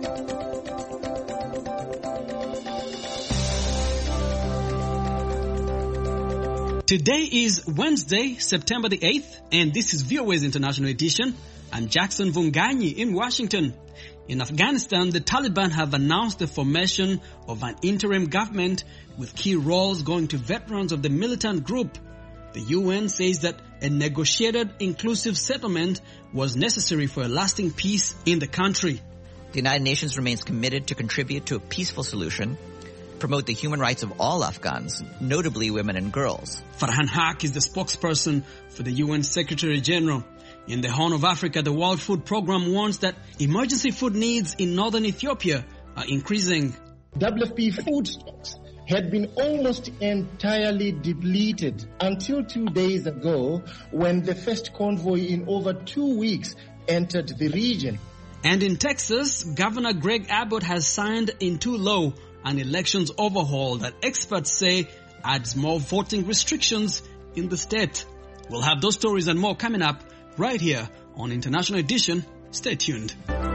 Today is Wednesday, September the 8th, and this is VOA's International Edition. I'm Jackson Vunganyi in Washington. In Afghanistan, the Taliban have announced the formation of an interim government with key roles going to veterans of the militant group. The UN says that a negotiated, inclusive settlement was necessary for a lasting peace in the country. The United Nations remains committed to contribute to a peaceful solution, promote the human rights of all Afghans, notably women and girls. Farhan Haq is the spokesperson for the UN Secretary General. In the Horn of Africa, the World Food Programme warns that emergency food needs in northern Ethiopia are increasing. WFP food stocks had been almost entirely depleted until 2 days ago when the first convoy in over 2 weeks entered the region. And in Texas, Governor Greg Abbott has signed into law an elections overhaul that experts say adds more voting restrictions in the state. We'll have those stories and more coming up right here on International Edition. Stay tuned.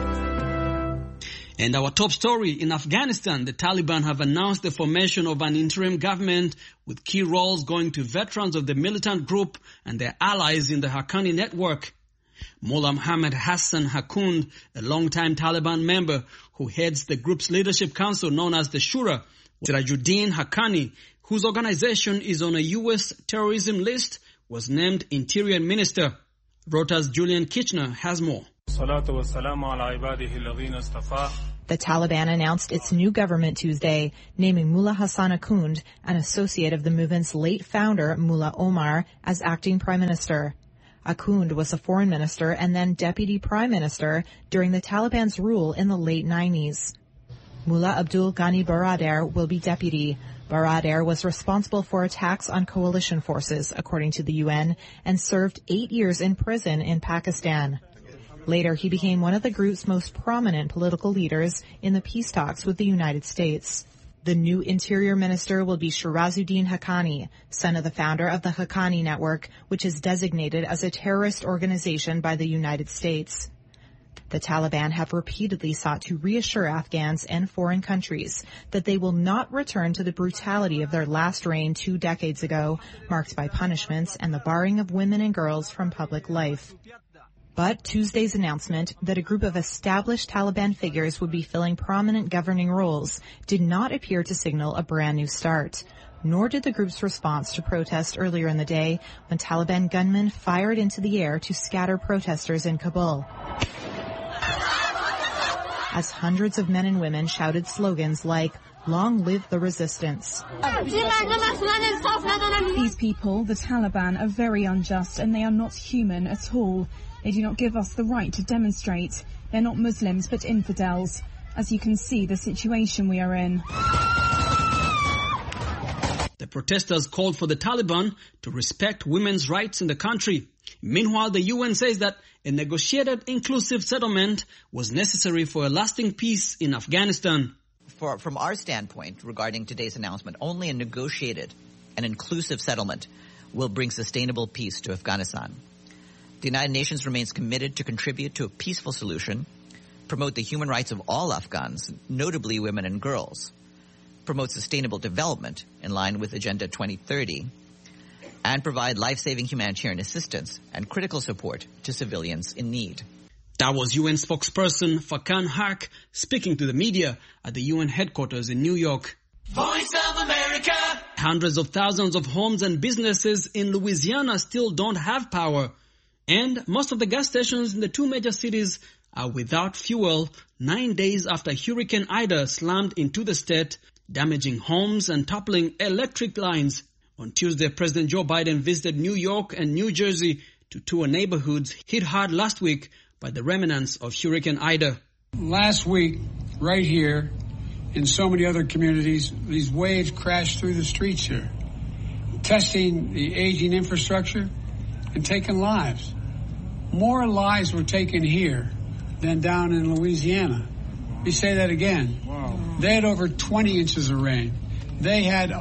And our top story, in Afghanistan, the Taliban have announced the formation of an interim government with key roles going to veterans of the militant group and their allies in the Haqqani network. Mullah Muhammad Hassan Hakund, a long-time Taliban member who heads the group's leadership council known as the Shura, Sirajuddin Haqqani, whose organization is on a U.S. terrorism list, was named Interior Minister. Reuters' Julian Kitchener has more. The Taliban announced its new government Tuesday, naming Mullah Hassan Hakund, an associate of the movement's late founder, Mullah Omar, as acting prime minister. Hakund was a foreign minister and then deputy prime minister during the Taliban's rule in the late 90s. Mullah Abdul Ghani Baradar will be deputy. Baradar was responsible for attacks on coalition forces, according to the UN, and served 8 years in prison in Pakistan. Later, he became one of the group's most prominent political leaders in the peace talks with the United States. The new interior minister will be Sirajuddin Haqqani, son of the founder of the Haqqani network, which is designated as a terrorist organization by the United States. The Taliban have repeatedly sought to reassure Afghans and foreign countries that they will not return to the brutality of their last reign 2 decades ago, marked by punishments and the barring of women and girls from public life. But Tuesday's announcement that a group of established Taliban figures would be filling prominent governing roles did not appear to signal a brand new start, nor did the group's response to protest earlier in the day when Taliban gunmen fired into the air to scatter protesters in Kabul. As hundreds of men and women shouted slogans like, "Long live the resistance." These people, the Taliban, are very unjust and they are not human at all. They do not give us the right to demonstrate. They're not Muslims, but infidels. As you can see, the situation we are in. The protesters called for the Taliban to respect women's rights in the country. Meanwhile, the UN says that a negotiated, inclusive settlement was necessary for a lasting peace in Afghanistan. From our standpoint regarding today's announcement, only a negotiated and inclusive settlement will bring sustainable peace to Afghanistan. The United Nations remains committed to contribute to a peaceful solution, promote the human rights of all Afghans, notably women and girls, promote sustainable development in line with Agenda 2030, and provide life-saving humanitarian assistance and critical support to civilians in need. That was UN spokesperson Farhan Haq speaking to the media at the UN headquarters in New York. Voice of America! Hundreds of thousands of homes and businesses in Louisiana still don't have power. And most of the gas stations in the 2 major cities are without fuel 9 days after Hurricane Ida slammed into the state, damaging homes and toppling electric lines. On Tuesday, President Joe Biden visited New York and New Jersey to tour neighborhoods hit hard last week by the remnants of Hurricane Ida. Last week, right here, in so many other communities, these waves crashed through the streets here, testing the aging infrastructure and taking lives. More lives were taken here than down in Louisiana. Let me say that again. Wow. They had over 20 inches of rain. They had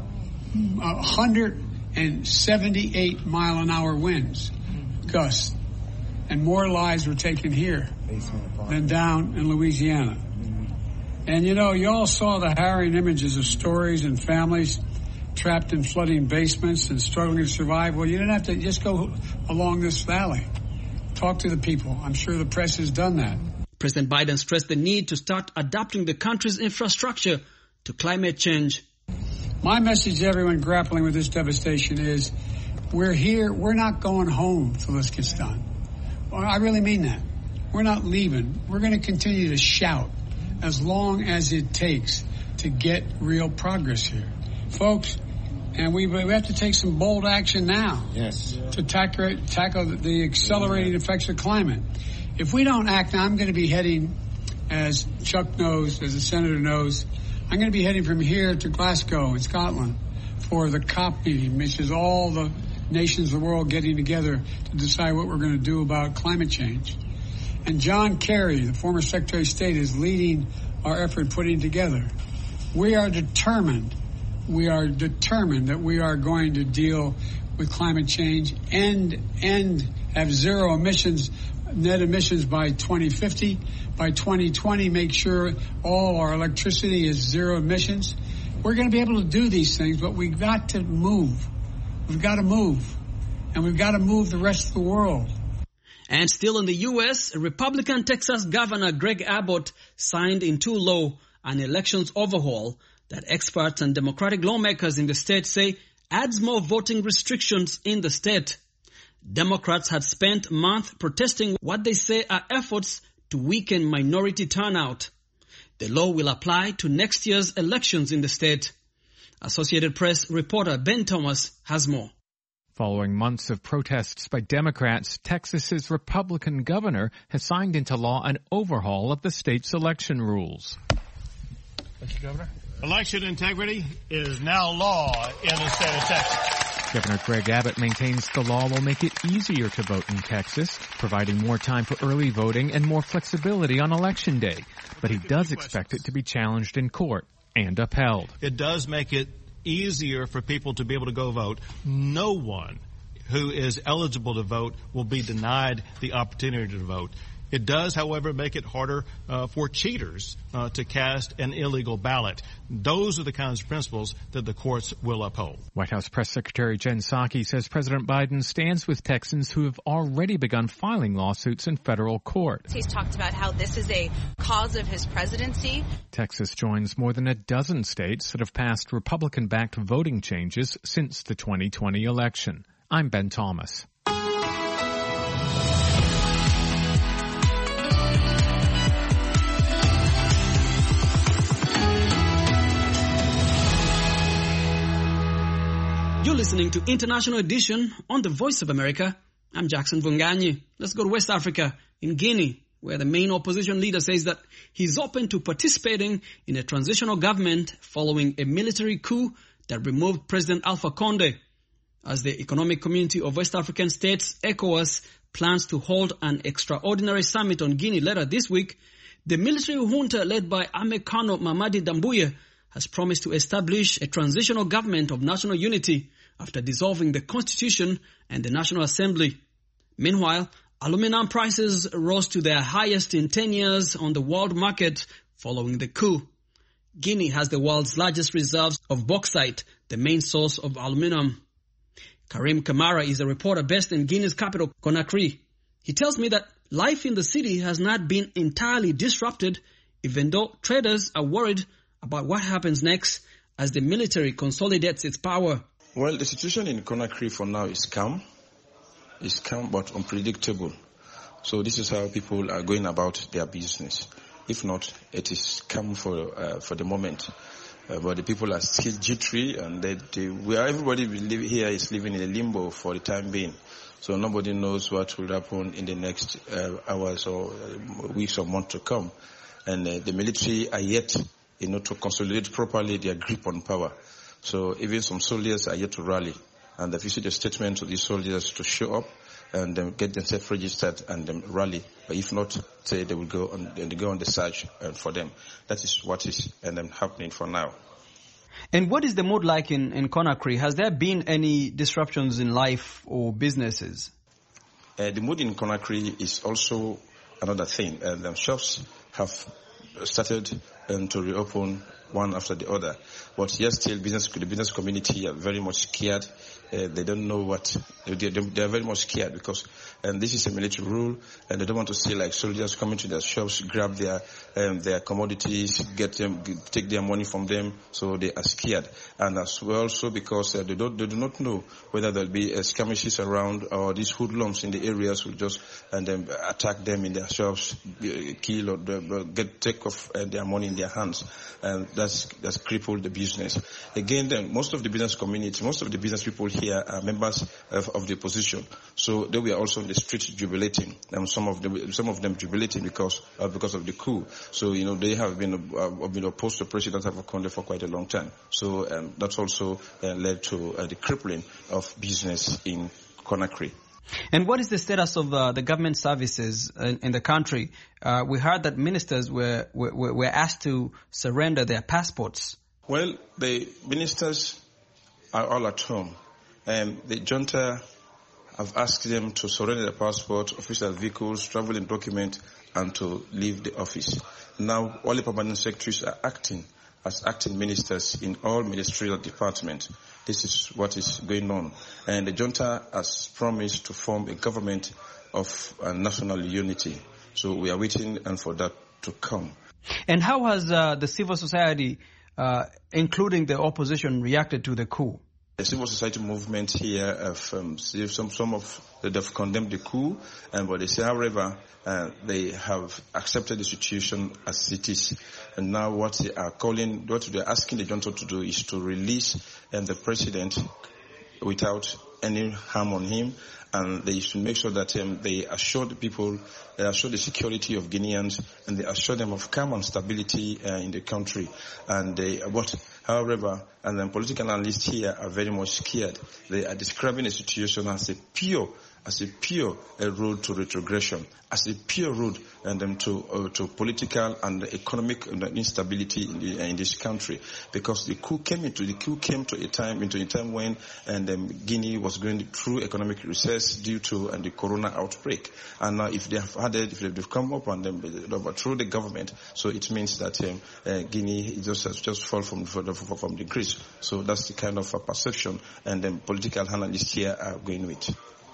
178 mile-an-hour winds, gusts, and more lives were taken here than down in Louisiana. And you know, you all saw the harrowing images of stories and families trapped in flooding basements and struggling to survive. Well, you didn't have to just go along this valley. Talk to the people. I'm sure the press has done that. President Biden stressed the need to start adapting the country's infrastructure to climate change. My message to everyone grappling with this devastation is we're here. We're not going home till this gets done. Well, I really mean that. We're not leaving. We're going to continue to shout as long as it takes to get real progress here. Folks, and we have to take some bold action now to tackle the accelerating effects of climate. If we don't act now, I'm going to be heading, as Chuck knows, as the Senator knows, I'm going to be heading from here to Glasgow in Scotland for the COP meeting, which is all the nations of the world getting together to decide what we're going to do about climate change. And John Kerry, the former Secretary of State, is leading our effort putting together. We are determined that we are going to deal with climate change and have zero emissions, net emissions by 2050. By 2020, make sure all our electricity is zero emissions. We're going to be able to do these things, but we've got to move. We've got to move. And we've got to move the rest of the world. And still in the U.S., Republican Texas Governor Greg Abbott signed into law an elections overhaul that experts and Democratic lawmakers in the state say adds more voting restrictions in the state. Democrats had spent months protesting what they say are efforts to weaken minority turnout. The law will apply to next year's elections in the state. Associated Press reporter Ben Thomas has more. Following months of protests by Democrats, Texas's Republican governor has signed into law an overhaul of the state's election rules. Thank you, Governor. Election integrity is now law in the state of Texas. Governor Greg Abbott maintains the law will make it easier to vote in Texas, providing more time for early voting and more flexibility on Election Day. But he does expect it to be challenged in court and upheld. It does make it easier for people to be able to go vote. No one who is eligible to vote will be denied the opportunity to vote. It does, however, make it harder for cheaters to cast an illegal ballot. Those are the kinds of principles that the courts will uphold. White House Press Secretary Jen Psaki says President Biden stands with Texans who have already begun filing lawsuits in federal court. He's talked about how this is a cause of his presidency. Texas joins more than a dozen states that have passed Republican-backed voting changes since the 2020 election. I'm Ben Thomas. You're listening to International Edition on the Voice of America. I'm Jackson Vunganyi. Let's go to West Africa, in Guinea, where the main opposition leader says that he's open to participating in a transitional government following a military coup that removed President Alpha Conde. As the Economic Community of West African States, ECOWAS, plans to hold an extraordinary summit on Guinea later this week, the military junta led by Amekano Mamadi Doumbouya has promised to establish a transitional government of national unity after dissolving the Constitution and the National Assembly. Meanwhile, aluminum prices rose to their highest in 10 years on the world market following the coup. Guinea has the world's largest reserves of bauxite, the main source of aluminum. Karim Kamara is a reporter based in Guinea's capital, Conakry. He tells me that life in the city has not been entirely disrupted, even though traders are worried about what happens next as the military consolidates its power. Well, the situation in Conakry for now is calm. It's calm but unpredictable. So this is how people are going about their business. If not, it is calm for the moment. But the people are still jittery, and everybody here is living in a limbo for the time being. So nobody knows what will happen in the next hours or weeks or months to come. And the military are yet to consolidate properly their grip on power. So even some soldiers are yet to rally. And I've issued a statement to these soldiers to show up and get themselves registered and rally. But if not, say they will go on the search for them. That is what is happening for now. And what is the mood like in Conakry? Has there been any disruptions in life or businesses? The mood in Conakry is also another thing. Shops have started to reopen one after the other. But yet still, the business community are very much scared. They don't know what, they are very much scared because this is a military rule and they don't want to see like soldiers coming to their shops, grab their commodities, take their money from them, so they are scared. And as well also because they do not know whether there'll be skirmishes around or these hoodlums in the areas will just attack them in their shops, kill or take off their money in their hands. And that's crippled the business. Again, then most of the business community, most of the business people here are members of the opposition. So they were also in the streets jubilating, and some of them jubilating because of the coup. So they have been opposed to President Alpha Conde for quite a long time. So that's also led to the crippling of business in Conakry. And what is the status of the government services in the country? We heard that ministers were asked to surrender their passports. Well, the ministers are all at home. The junta have asked them to surrender their passport, official vehicles, traveling document, and to leave the office. Now, all the permanent secretaries are acting as acting ministers in all ministerial departments. This is what is going on. And the junta has promised to form a government of national unity. So we are waiting for that to come. And how has the civil society, including the opposition, reacted to the coup? The civil society movement here have they've condemned the coup, but they say, however, they have accepted the situation as it is. And now what they're asking the junta to do is to release the president without any harm on him, and they should make sure that they assure the people, they assure the security of Guineans, and they assure them of calm and stability in the country. And however, political analysts here are very much scared. They are describing the situation as a pure road to retrogression, as a pure road to political and economic instability in this country, because the coup came to a time when Guinea was going through economic recess due to the corona outbreak. And now if they've come up and overthrow the government, so it means that Guinea just fall from the grace. So that's the kind of perception and political analysts here are going with.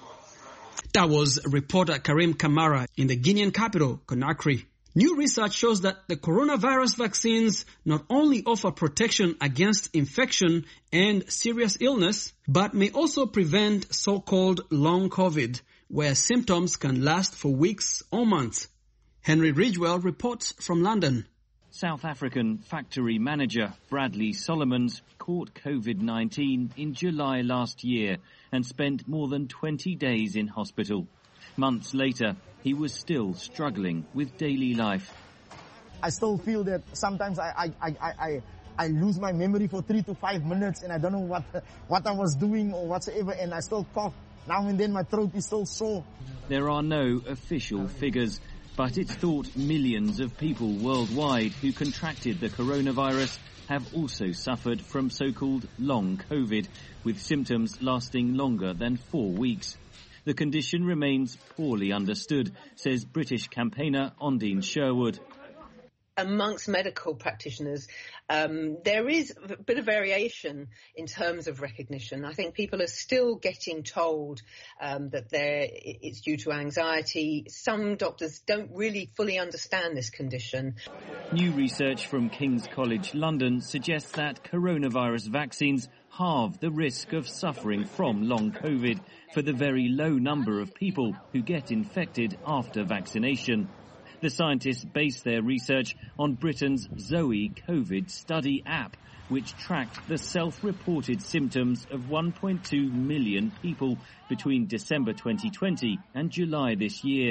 That was reporter Karim Kamara in the Guinean capital, Conakry. New research shows that the coronavirus vaccines not only offer protection against infection and serious illness, but may also prevent so-called long COVID, where symptoms can last for weeks or months. Henry Ridgewell reports from London. South African factory manager Bradley Solomons caught COVID-19 in July last year and spent more than 20 days in hospital. Months later, he was still struggling with daily life. I still feel that sometimes I lose my memory for 3 to 5 minutes and I don't know what I was doing or whatsoever, and I still cough. Now and then my throat is still sore. There are no official figures, but it's thought millions of people worldwide who contracted the coronavirus have also suffered from so-called long COVID, with symptoms lasting longer than 4 weeks. The condition remains poorly understood, says British campaigner Ondine Sherwood. Amongst medical practitioners, there is a bit of variation in terms of recognition. I think people are still getting told that it's due to anxiety. Some doctors don't really fully understand this condition. New research from King's College London suggests that coronavirus vaccines halve the risk of suffering from long COVID for the very low number of people who get infected after vaccination. The scientists base their research on Britain's Zoe COVID study app, which tracked the self-reported symptoms of 1.2 million people between December 2020 and July this year.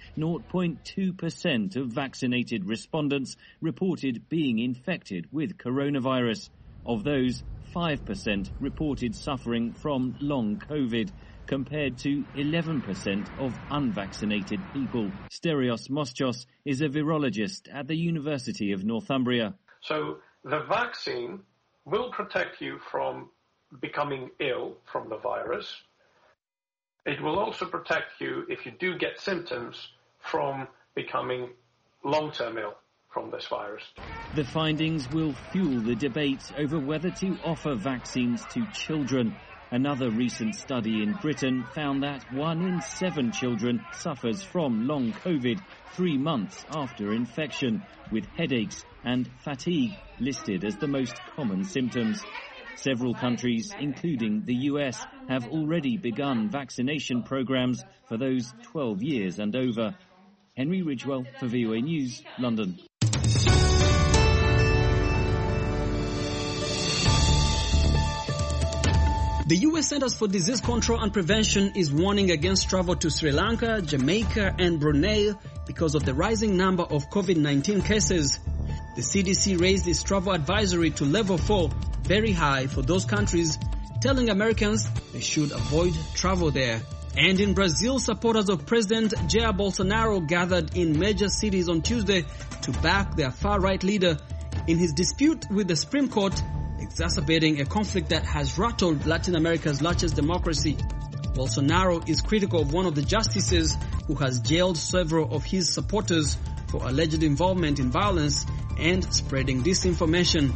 0.2% of vaccinated respondents reported being infected with coronavirus. Of those, 5% reported suffering from long COVID, compared to 11% of unvaccinated people. Sterios Moschos is a virologist at the University of Northumbria. So the vaccine will protect you from becoming ill from the virus. It will also protect you, if you do get symptoms, from becoming long-term ill. from this virus. The findings will fuel the debate over whether to offer vaccines to children. Another recent study in Britain found that 1 in 7 children suffers from long COVID 3 months after infection, with headaches and fatigue listed as the most common symptoms. Several countries, including the US, have already begun vaccination programs for those 12 years and over. Henry Ridgewell for VOA News, London. The U.S. Centers for Disease Control and Prevention is warning against travel to Sri Lanka, Jamaica and Brunei because of the rising number of COVID-19 cases. The CDC raised its travel advisory to level 4, very high for those countries, telling Americans they should avoid travel there. And in Brazil, supporters of President Jair Bolsonaro gathered in major cities on Tuesday to back their far-right leader in his dispute with the Supreme Court, exacerbating a conflict that has rattled Latin America's largest democracy. Bolsonaro is critical of one of the justices who has jailed several of his supporters for alleged involvement in violence and spreading disinformation.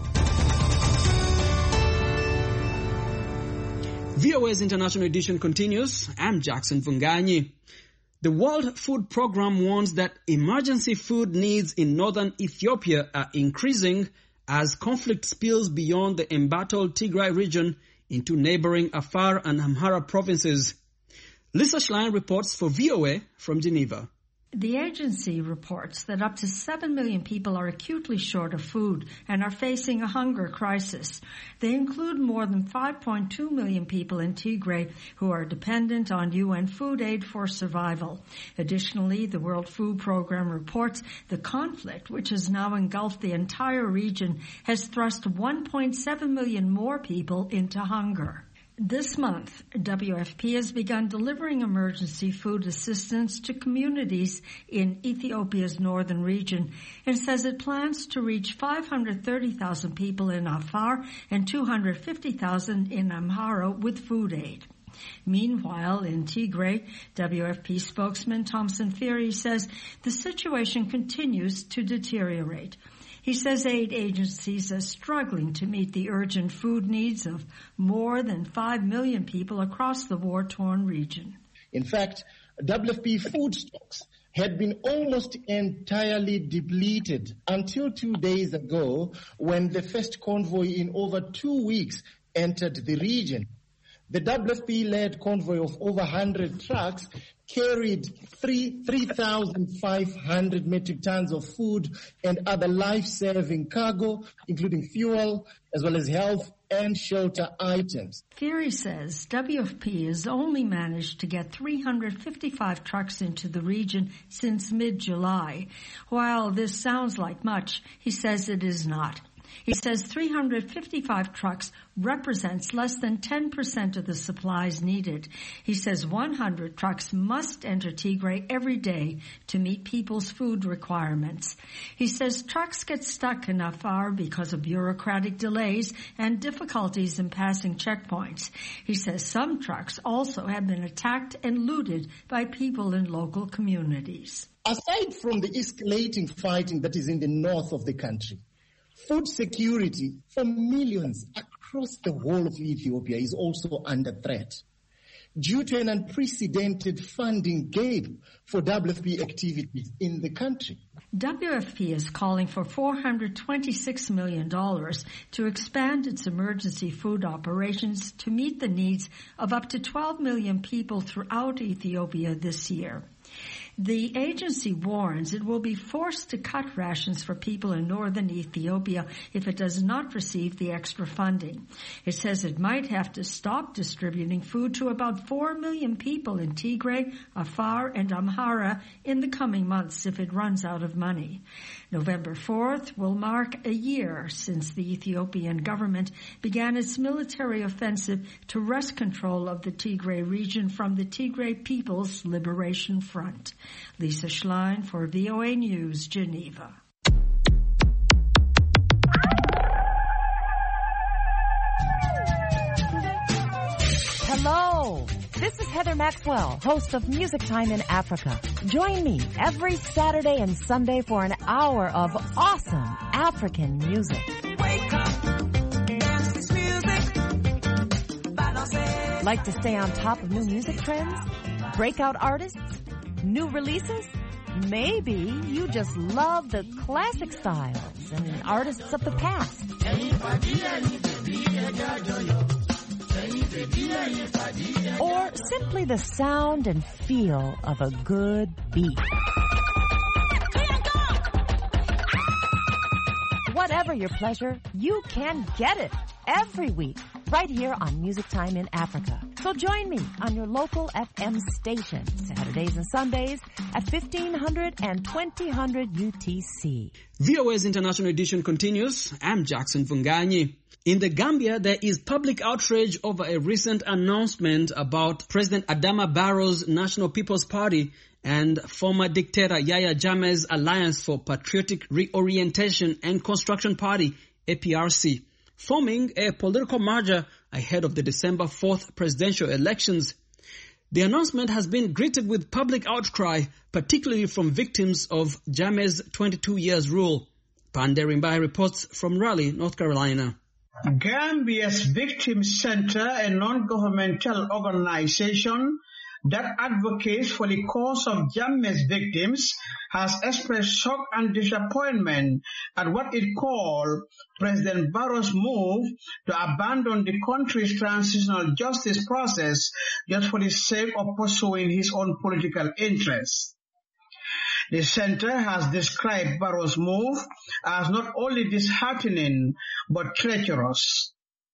VOA's International Edition continues. I'm Jackson Vunganyi. The World Food Programme warns that emergency food needs in northern Ethiopia are increasing as conflict spills beyond the embattled Tigray region into neighboring Afar and Amhara provinces. Lisa Schlein reports for VOA from Geneva. The agency reports that up to 7 million people are acutely short of food and are facing a hunger crisis. They include more than 5.2 million people in Tigray who are dependent on UN food aid for survival. Additionally, the World Food Programme reports the conflict, which has now engulfed the entire region, has thrust 1.7 million more people into hunger. This month, WFP has begun delivering emergency food assistance to communities in Ethiopia's northern region and says it plans to reach 530,000 people in Afar and 250,000 in Amhara with food aid. Meanwhile, in Tigray, WFP spokesman Thomson Phiri says the situation continues to deteriorate. He says aid agencies are struggling to meet the urgent food needs of more than 5 million people across the war-torn region. In fact, WFP food stocks had been almost entirely depleted until 2 days ago when the first convoy in over 2 weeks entered the region. The WFP-led convoy of over 100 trucks carried 3,500 metric tons of food and other life-saving cargo, including fuel, as well as health and shelter items. Phiri says WFP has only managed to get 355 trucks into the region since mid-July. While this sounds like much, he says it is not. He says 355 trucks represents less than 10% of the supplies needed. He says 100 trucks must enter Tigray every day to meet people's food requirements. He says trucks get stuck in Afar because of bureaucratic delays and difficulties in passing checkpoints. He says some trucks also have been attacked and looted by people in local communities. Aside from the escalating fighting that is in the north of the country, food security for millions across the whole of Ethiopia is also under threat due to an unprecedented funding gap for WFP activities in the country. WFP is calling for $426 million to expand its emergency food operations to meet the needs of up to 12 million people throughout Ethiopia this year. The agency warns it will be forced to cut rations for people in northern Ethiopia if it does not receive the extra funding. It says it might have to stop distributing food to about 4 million people in Tigray, Afar, and Amhara in the coming months if it runs out of money. November 4th will mark a year since the Ethiopian government began its military offensive to wrest control of the Tigray region from the Tigray People's Liberation Front. Lisa Schlein for VOA News, Geneva. Hello, This is Heather Maxwell, host of Music Time in Africa. Join me every Saturday and Sunday for an hour of awesome African music. Wake up, dance this music. Like to stay on top of new music trends? Breakout artists? New releases? Maybe you just love the classic styles and artists of the past. Or simply the sound and feel of a good beat. Whatever your pleasure, you can get it every week right here on Music Time in Africa. So join me on your local FM station, Saturdays and Sundays at 1500 and 2000 UTC. VOA's International Edition continues. I'm Jackson Funganyi. In the Gambia, there is public outrage over a recent announcement about President Adama Barrow's National People's Party and former dictator Yahya Jammeh's Alliance for Patriotic Reorientation and Construction Party, APRC, forming a political merger ahead of the December 4th presidential elections. The announcement has been greeted with public outcry, particularly from victims of Jammeh's 22 years rule. Panderimbai reports from Raleigh, North Carolina. Gambia's Victims Center, a non-governmental organization that advocates for the cause of Jammeh's victims, has expressed shock and disappointment at what it called President Barrow's move to abandon the country's transitional justice process just for the sake of pursuing his own political interests. The center has described Barrow's move as not only disheartening but treacherous.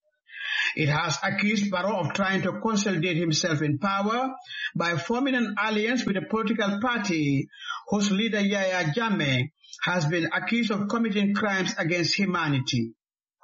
It has accused Barrow of trying to consolidate himself in power by forming an alliance with a political party whose leader Yahya Jammeh has been accused of committing crimes against humanity.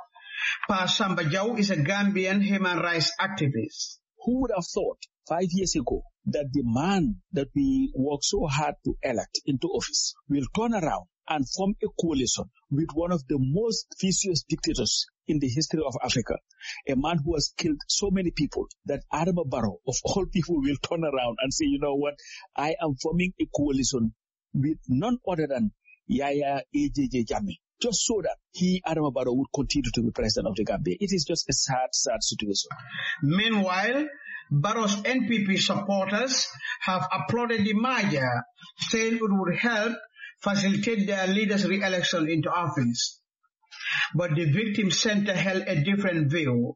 Pa Samba Jaw is a Gambian human rights activist. Who would have thought 5 years ago that the man that we worked so hard to elect into office will turn around and form a coalition with one of the most vicious dictators in the history of Africa, a man who has killed so many people, that Adama Barrow, of all people, will turn around and say, you know what, I am forming a coalition with none other than Yahya Jammeh, just so that he, Adama Barrow, would continue to be president of the Gambia. It is just a sad, sad situation. Meanwhile, Barrow's NPP supporters have applauded the merger, saying it would help facilitate their leader's re-election into office. But the Victims Center held a different view.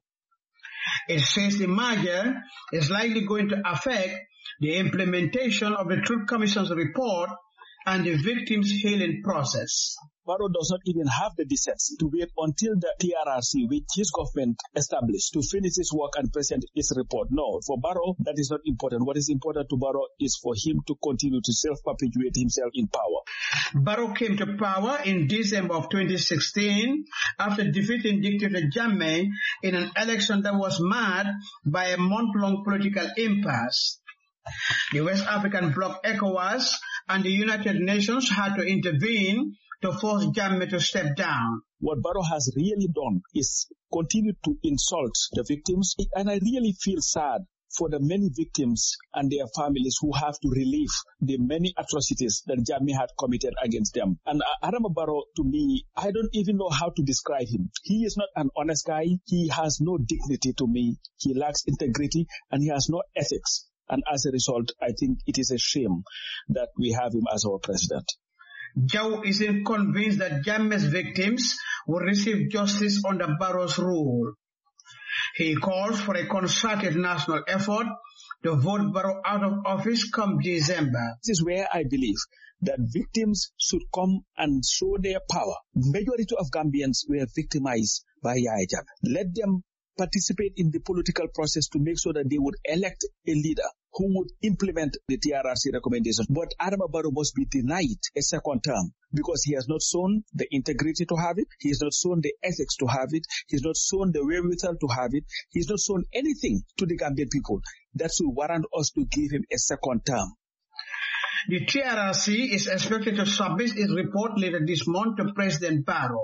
It says the merger is likely going to affect the implementation of the Truth Commission's report and the victims' healing process. Barrow does not even have the decency to wait until the TRRC, which his government established, to finish his work and present its report. No, for Barrow, that is not important. What is important to Barrow is for him to continue to self-perpetuate himself in power. Barrow came to power in December of 2016 after defeating dictator Jammeh in an election that was marred by a month-long political impasse. The West African bloc ECOWAS and the United Nations had to intervene to force Jammeh to step down. What Barrow has really done is continue to insult the victims, and I really feel sad for the many victims and their families who have to relive the many atrocities that Jammeh had committed against them. And Adama Barrow, to me, I don't even know how to describe him. He is not an honest guy. He has no dignity to me. He lacks integrity and he has no ethics. And as a result, I think it is a shame that we have him as our president. Jaw isn't convinced that Jammeh's victims will receive justice under Barrow's rule. He calls for a concerted national effort to vote Barrow out of office come December. This is where I believe that victims should come and show their power. Majority of Gambians were victimized by Yahya Jammeh. Let them participate in the political process to make sure that they would elect a leader who would implement the TRRC recommendations. But Adama Barrow must be denied a second term because he has not shown the integrity to have it. He has not shown the ethics to have it. He has not shown the wherewithal to have it. He has not shown anything to the Gambian people that should warrant us to give him a second term. The TRRC is expected to submit its report later this month to President Barrow.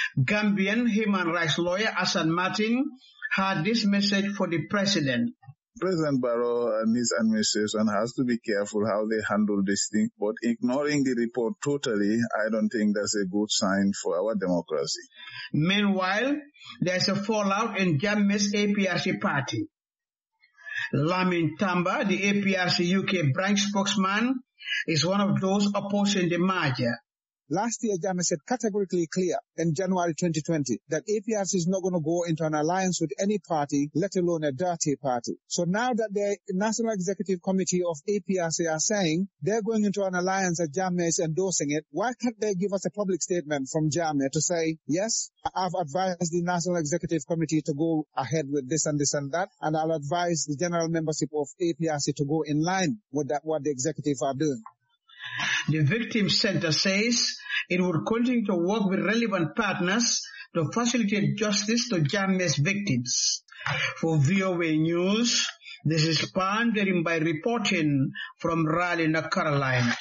Gambian human rights lawyer Hassan Martin had this message for the president. President Barrow and his administration has to be careful how they handle this thing, but ignoring the report totally, I don't think that's a good sign for our democracy. Meanwhile, there's a fallout in Jammeh's APRC party. Lamin Tamba, the APRC UK branch spokesman, is one of those opposing the merger. Last year, Jammeh said categorically clear in January 2020 that APRC is not going to go into an alliance with any party, let alone a dirty party. So now that the National Executive Committee of APRC are saying they're going into an alliance and Jammeh is endorsing it, why can't they give us a public statement from Jammeh to say, yes, I've advised the National Executive Committee to go ahead with this and this and that, and I'll advise the general membership of APRC to go in line with that, what the executive are doing. The Victims Center says it would continue to work with relevant partners to facilitate justice to Jammeh's victims. For VOA News, this is Pan Derimbai reporting from Raleigh, North Carolina.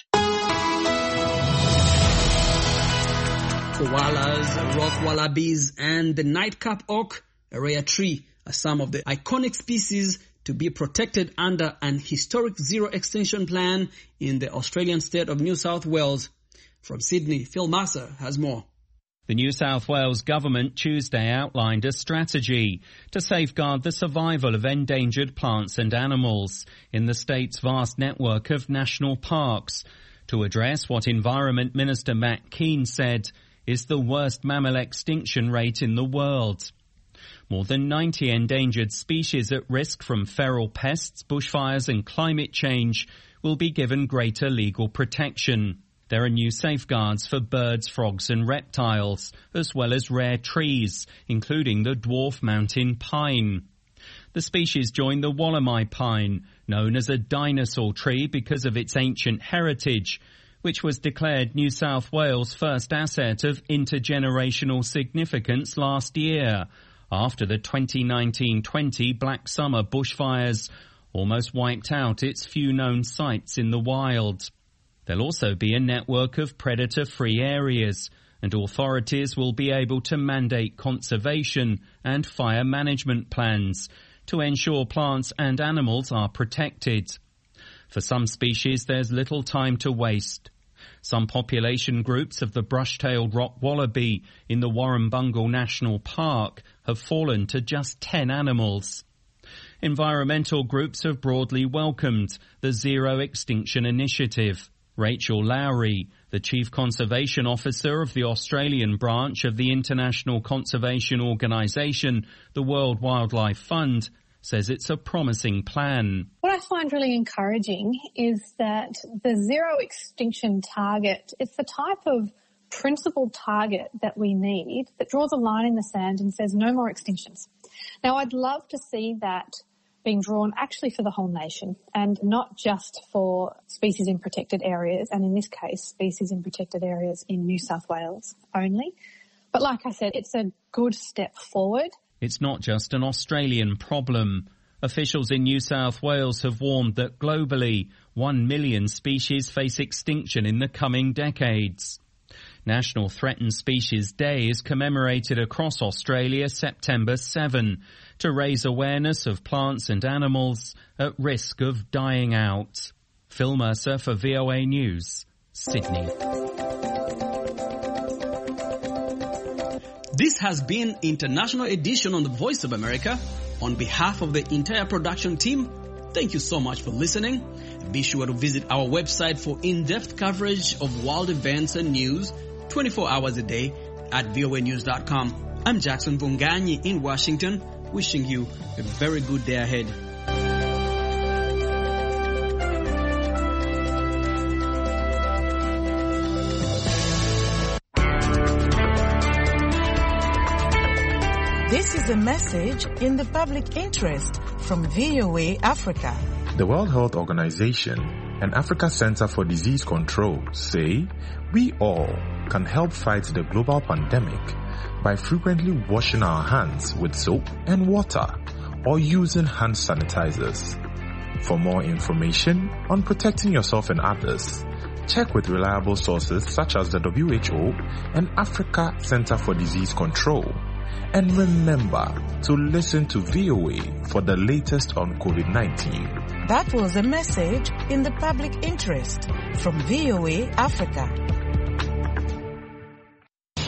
Koalas, rock wallabies, and the nightcap oak, a rare tree, are some of the iconic species to be protected under an historic zero extinction plan in the Australian state of New South Wales. From Sydney, Phil Masser has more. The New South Wales government Tuesday outlined a strategy to safeguard the survival of endangered plants and animals in the state's vast network of national parks to address what Environment Minister Matt Keane said is the worst mammal extinction rate in the world. More than 90 endangered species at risk from feral pests, bushfires and climate change will be given greater legal protection. There are new safeguards for birds, frogs and reptiles, as well as rare trees, including the dwarf mountain pine. The species join the Wollemi pine, known as a dinosaur tree because of its ancient heritage, which was declared New South Wales' first asset of intergenerational significance last year, after the 2019-20 Black Summer bushfires almost wiped out its few known sites in the wild. There'll also be a network of predator-free areas, and authorities will be able to mandate conservation and fire management plans to ensure plants and animals are protected. For some species, there's little time to waste. Some population groups of the brush-tailed rock wallaby in the Warrumbungle National Park have fallen to just 10 animals. Environmental groups have broadly welcomed the Zero Extinction Initiative. Rachel Lowry, the Chief Conservation Officer of the Australian branch of the international conservation organisation, the World Wildlife Fund, says it's a promising plan. What I find really encouraging is that the zero extinction target, it's the type of principled target that we need that draws a line in the sand and says no more extinctions. Now, I'd love to see that being drawn actually for the whole nation and not just for species in protected areas, and in this case, species in protected areas in New South Wales only. But like I said, it's a good step forward. It's not just an Australian problem. Officials in New South Wales have warned that globally 1 million species face extinction in the coming decades. National Threatened Species Day is commemorated across Australia September 7 to raise awareness of plants and animals at risk of dying out. Phil Mercer for VOA News, Sydney. This has been International Edition on the Voice of America. On behalf of the entire production team, thank you so much for listening. Be sure to visit our website for in-depth coverage of world events and news 24 hours a day at voanews.com. I'm Jackson Vunganyi in Washington, wishing you a very good day ahead. This is a message in the public interest from VOA Africa. The World Health Organization and Africa Center for Disease Control say we all can help fight the global pandemic by frequently washing our hands with soap and water or using hand sanitizers. For more information on protecting yourself and others, check with reliable sources such as the WHO and Africa Center for Disease Control And remember to listen to VOA for the latest on COVID-19. That was a message in the public interest from VOA Africa.